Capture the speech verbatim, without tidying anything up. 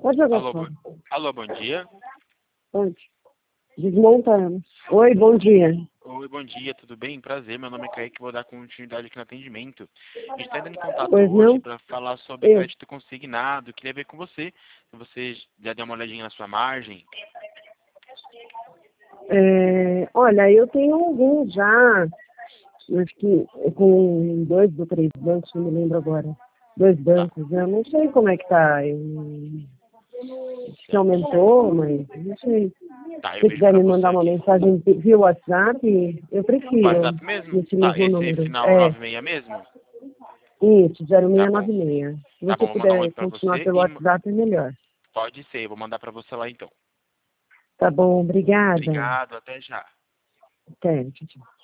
Pode jogar Alô, fora. bom, alô, bom dia. Pode. Desmontamos. Oi, bom dia. Oi, bom dia, tudo bem? Prazer, meu nome é Kaique, vou dar continuidade aqui no atendimento. A gente está entrando em contato Pois hoje não? para falar sobre Eu. crédito consignado. Queria ver com você, se você já deu uma olhadinha na sua margem. É, olha, eu tenho alguns já, acho que com dois ou três bancos, não me lembro agora. Dois Tá, bancos, eu não sei como é que tá. Eu, acho que aumentou, mas não sei. tá, eu Se vejo quiser para me você mandar uma aqui. mensagem via WhatsApp, eu prefiro, WhatsApp mesmo? nesse Tá, mesmo esse é número. final É, nove seis mesmo? isso, Tá bom, zero seis nove seis. Se tá você bom, vou mandar um oi puder para continuar você pelo e ma- WhatsApp, é melhor. pode ser, vou mandar para você lá então. Tá bom, obrigada. Obrigado, até já. Até, tchau, tchau.